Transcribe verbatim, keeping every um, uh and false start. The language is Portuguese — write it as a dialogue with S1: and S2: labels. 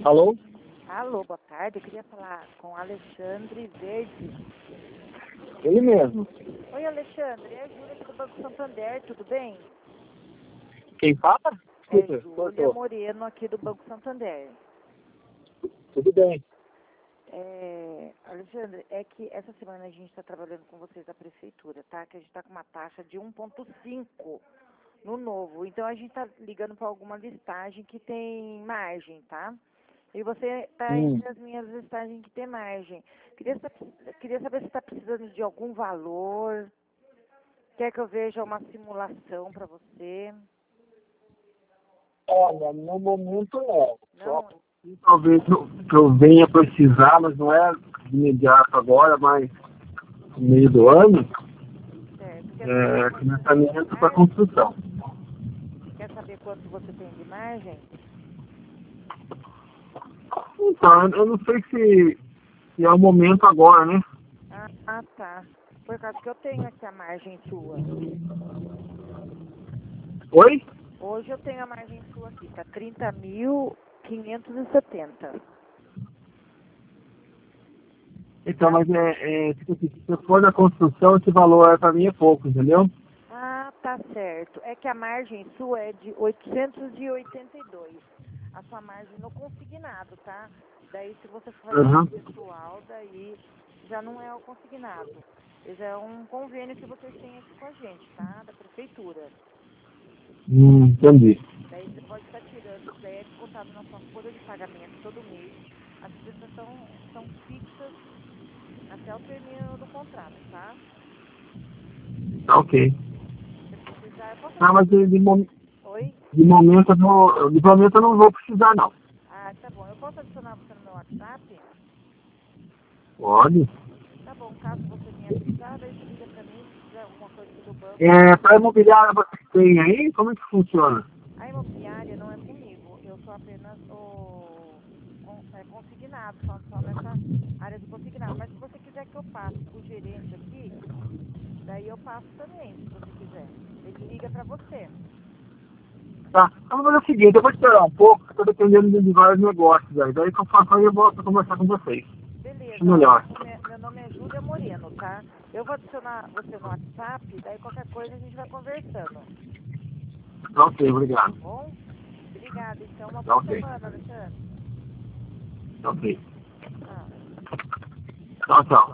S1: Alô?
S2: Alô, boa tarde. Eu queria falar com Alexandre Verde.
S1: Ele mesmo.
S2: Oi, Alexandre. É a Júlia aqui do Banco Santander, tudo bem?
S1: Quem fala?
S2: É
S1: Desculpa,
S2: Júlia
S1: cortou.
S2: Moreno aqui do Banco Santander.
S1: Tudo bem.
S2: É, Alexandre, é que essa semana a gente está trabalhando com vocês da prefeitura, tá? Que a gente está com uma taxa de um vírgula cinco no novo. Então a gente está ligando para alguma listagem que tem margem, tá? E você está
S1: Hum.
S2: entre as minhas listagens que tem margem. Queria, sa- queria saber se está precisando de algum valor. Quer que eu veja uma simulação para você?
S1: Olha, no momento não. Só
S2: Não?
S1: que talvez eu, que eu venha precisar, mas não é de imediato agora, mas no meio do ano,
S2: Certo. Quer saber
S1: é,
S2: quanto você tem de
S1: financiamento para
S2: margem?
S1: construção.
S2: Quer saber quanto você tem de margem?
S1: Então, eu eu não sei se, se é o momento agora, né?
S2: Ah, ah, tá. Por causa que eu tenho aqui a margem sua.
S1: Oi?
S2: Hoje eu tenho a margem sua aqui, tá trinta mil quinhentos e setenta.
S1: Então, mas é, é tipo assim, se eu for na construção, esse valor para mim é pouco, entendeu?
S2: Ah, tá certo. É que a margem sua é de oitocentos e oitenta e dois. A sua margem no consignado, tá? Daí, se você for fazer
S1: Uhum.
S2: o pessoal, daí já não é o consignado. Já é um convênio que vocês têm aqui com a gente, tá? Da prefeitura.
S1: Hum, entendi.
S2: Daí você pode estar tirando, isso daí é descontado na sua folha de pagamento todo mês. As prestações são fixas até o término do contrato, tá?
S1: Tá ok.
S2: Se precisar, eu posso
S1: Ah, mas
S2: adicionar.
S1: de, de, mom-
S2: Oi?
S1: de momento eu não, de momento eu não vou precisar não.
S2: Ah, tá bom. Eu posso adicionar você no meu WhatsApp?
S1: Pode.
S2: Tá bom. Caso você venha precisar, daí você liga pra mim, se precisar alguma coisa aqui do banco.
S1: É, para imobiliária vocês têm aí, como é que funciona?
S2: A imobiliária não é comigo. Eu sou apenas o con- é, consignado, só, só nessa área de consignado. Mas se você quiser que eu passe pro gerente aqui, daí eu passo também, se você quiser. Ele liga pra você.
S1: Tá, então vamos fazer o seguinte, eu vou esperar um pouco, estou dependendo de de vários negócios aí. Daí que eu faço aí eu volto a conversar com vocês. Acho
S2: Beleza, ó, meu
S1: melhor.
S2: nome, é, meu nome é Júlia Moreno, tá? Eu vou adicionar você no WhatsApp, daí qualquer coisa a gente vai conversando,
S1: Tá ok,
S2: tá
S1: obrigado.
S2: bom? Obrigada, então. Uma
S1: Tá
S2: boa
S1: ok.
S2: semana, Alexandre.
S1: Tá ok.
S2: Tchau.
S1: Tchau, tchau.